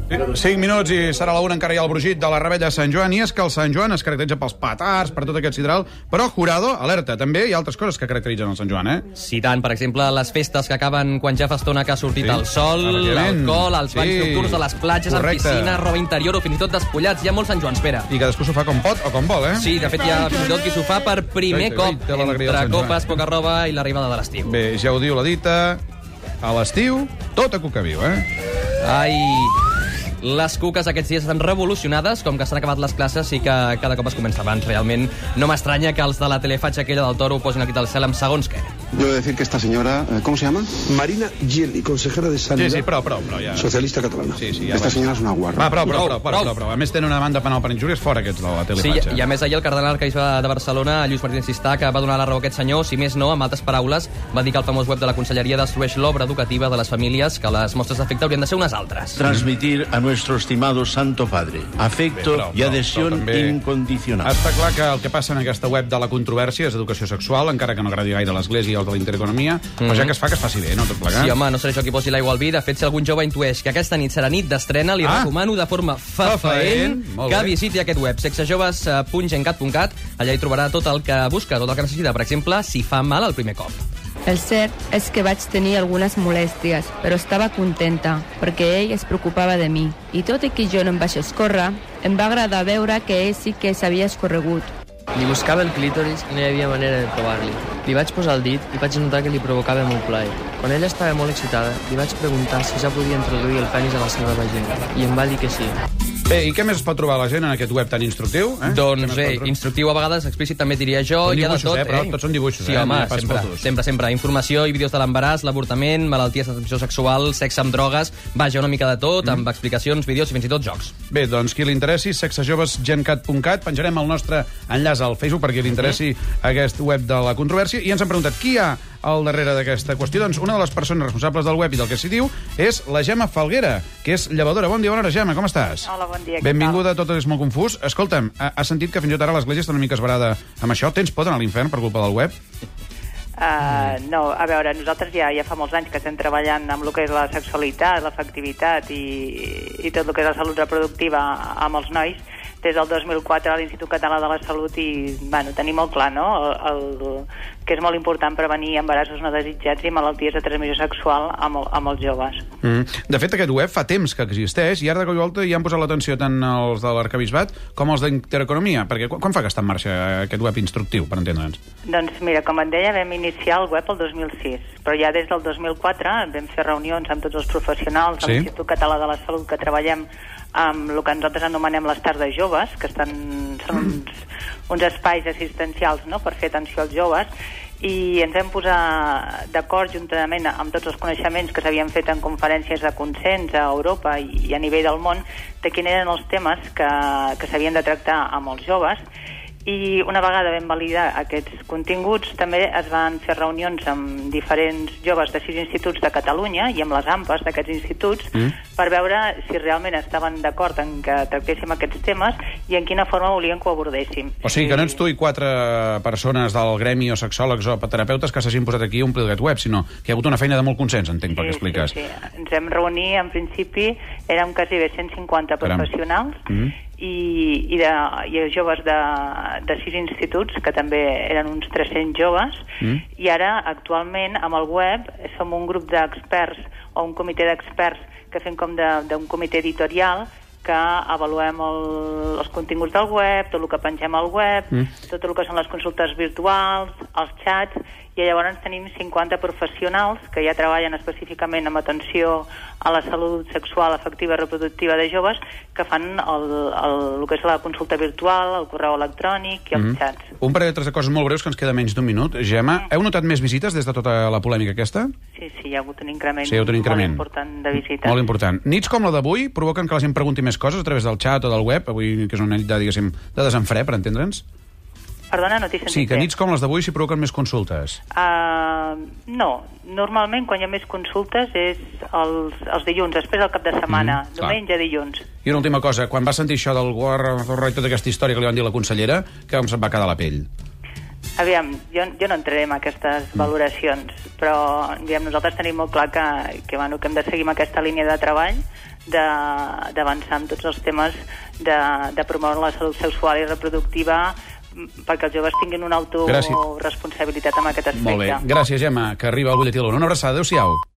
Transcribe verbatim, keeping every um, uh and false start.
cinc minuts i serà la una, encara hi ha el brugit de la Rebella de Sant Joan, i és que el Sant Joan es caracteritza pels petards, per tot aquest sidral, però, Jurado, alerta, també hi ha altres coses que caracteritzen el Sant Joan, eh? Sí, tant, per exemple, les festes que acaben quan ja fa estona que ha sortit Sí, el sol, efectivament. l'alcohol, els banys Sí, nocturns a les platges, amb correcte. piscina, roba interior o fins i tot despullats. Hi ha molts Sant Joans, Pere. I cadascú s'ho fa com pot o com vol, eh? Sí, de fet hi ha fins i tot qui s'ho fa per primer Oi, oi, cop, té l'alegria del entre Sant Joan. copes, poca roba i l'arribada de l'estiu. Bé, ja ho diu la dita, a l'estiu, tot a cuca viu, eh? Ai... Les cuques aquests dies estan revolucionades, com que s'han acabat les classes i que cada cop es comença abans. Realment no m'estranya que els de la telefatxa aquella del Toro posin aquí del cel amb segons què. Debo decir que esta señora, ¿cómo se llama? Marina Geli, consejera de Sanidad. Sí, sí, prou, prou, prou, ja. Socialista catalana. Sí, sí, ja Esta va. señora es una guarra. Va, prou, prou, Prou, prou, prou, prou. prou, prou. A més, tenen una demanda penal per injúries fora aquests de la Sí, telefatxa. i a més ahir el cardenal arquebisbe de Barcelona, Lluís Martínez Sistà, que va donar la raó a aquest senyor, si més no, amb altres paraules, va dir que el famós web de la Conselleria destrueix l'obra educativa de les famílies, que les mostres d'afecte haurien de ser unes altres. Transmitir a nuestro estimado Santo Padre afecto Bé, prou, y prou, adhesión prou, també. incondicional. Està clar que el que passa en aquesta web de la controvèrsia és educació sexual, encara que no agradi gaire a l'Església i els de la Intereconomia, però ja que es fa, que es faci bé, no? Tot plegat. Sí, home, no seré jo qui posi l'aigua al vi. De fet, si algun jove intueix que aquesta nit serà nit d'estrena, li Ah. recomano de forma Fafaent, fafaent molt que bé. visiti aquest web, sexajoves punt gencat punt cat. Allà hi trobarà tot el que busca, tot el que necessita. Per exemple, si fa mal el primer cop. El cert és que vaig tenir algunes molèsties, però estava contenta, perquè ell es preocupava de mi. I tot i que jo no em vaig escórrer, em va agradar veure que ell sí que s'havia escorregut. Li buscava el clítoris i no hi havia manera de trobar-li. Li vaig posar el dit i vaig notar que li provocava molt plaer. Quan ella estava molt excitada, li vaig preguntar si ja podia introduir el penis a la seva vagina, i em va dir que sí. Bé, i què més es pot trobar la gent en aquest web tan instructiu? Eh? Què Doncs més bé, pot trobar? instructiu a vegades, explícit també diria jo, Són hi ha de dibuixos, tot. eh, però tots són dibuixos, sí, eh, home, no hi ha pas sempre, fotos. sempre, sempre. Informació i vídeos de l'embaràs, l'avortament, malalties de transmissió sexual, sexe amb drogues, vaja, una mica de tot, Mm. amb explicacions, vídeos i fins i tot jocs. Bé, doncs qui li interessi, sexajoves gencat punt cat, penjarem el nostre enllaç al Facebook perquè li interessi aquest web de la controvèrsia, i ens han preguntat qui hi ha al darrere d'aquesta qüestió. Doncs una de les persones responsables del web i del que s'hi diu és la Gemma Falguera, que és llevadora. Bon dia, bona hora, Gemma, com estàs? Hola, bon dia, què Benvinguda, tot és molt confús. Escolta'm, ha, has sentit que fins i tot ara l'Església està una mica esbarada amb això? Tens por d'anar a l'infern per culpa del web? Uh, no, a veure, nosaltres ja ja fa molts anys que estem treballant amb el que és la sexualitat, l'afectivitat i, i tot el que és la salut reproductiva amb els nois des del dos mil quatre a l'Institut Català de la Salut, i bueno, tenim molt clar, no?, el, el, que és molt important prevenir embarassos no desitjats i malalties de transmissió sexual amb, amb els joves. Mm. De fet, aquest web fa temps que existeix i ara de cop i volta hi han posat l'atenció tant els de l'Arquebisbat com els d'Intereconomia, perquè quan, quan fa que està en marxa aquest web instructiu, per entendre'ns? Doncs mira, com et deia, vam iniciar el web el dos mil sis, però ja des del dos mil quatre vam fer reunions amb tots els professionals de Sí. l'Institut Català de la Salut, que treballem amb el que nosaltres anomenem les tardes joves, que estan, són uns, uns espais assistencials, no?, per fer atenció als joves, i ens vam posar d'acord juntament amb tots els coneixements que s'havien fet en conferències de consens a Europa i, i a nivell del món de quins eren els temes que, que s'havien de tractar amb els joves. I una vegada vam validar aquests continguts, també es van fer reunions amb diferents joves de sis instituts de Catalunya i amb les AMPAs d'aquests instituts mm. per veure si realment estaven d'acord en que tractéssim aquests temes i en quina forma volien que ho abordéssim. O sigui que no ets tu i quatre persones del gremi o sexòlegs o terapeutes que s'hagin posat aquí a omplir aquest web, sinó que hi ha hagut una feina de molt consens, entenc, pel que expliques. Sí, sí. Ens vam reunir, en principi, érem quasi bé cent cinquanta professionals, mm. i, i, de, i joves de, de sis instituts, que també eren uns tres-cents joves, mm. i ara, actualment, amb el web, som un grup d'experts o un comitè d'experts que fem com d'un comitè editorial que avaluem el, els continguts del web, tot el que pengem al web, mm. tot el que són les consultes virtuals, els xats, i llavors tenim cinquanta professionals que ja treballen específicament amb atenció a la salut sexual, afectiva i reproductiva de joves, que fan el, el, el que és la consulta virtual, el correu electrònic i els mm. xats. Un parell d'altres coses molt breus que ens queda menys d'un minut. Gemma, mm. heu notat més visites des de tota la polèmica aquesta? Sí, sí, hi ha hagut un increment, sí, un increment. molt important de visites. Molt important. Nits com la d'avui provoquen que la gent pregunti més coses a través del xat o del web, avui que és una nit de, diguéssim, de desenfre, per entendre'ns? Perdona, no t'he sentit. Sí, que nits com les d'avui s'hi provoquen més consultes. Uh, no, normalment quan hi ha més consultes és els, els dilluns, després del cap de setmana, mm, diumenge, dilluns. I una última cosa, quan vas sentir això del Guarra i tota aquesta història que li van dir a la consellera, que com se'n va quedar la pell? Aviam, jo, jo no entraré en aquestes mm. valoracions, però diguem, nosaltres tenim molt clar que, que, bueno, que hem de seguir amb aquesta línia de treball d'avançar amb tots els temes de, de promoure la salut sexual i reproductiva perquè els joves tinguin una autoresponsabilitat en aquest aspecte. Molt bé. Gràcies, Gemma, que arriba al butlletí de l'Una. Una abraçada. Adéu-siau.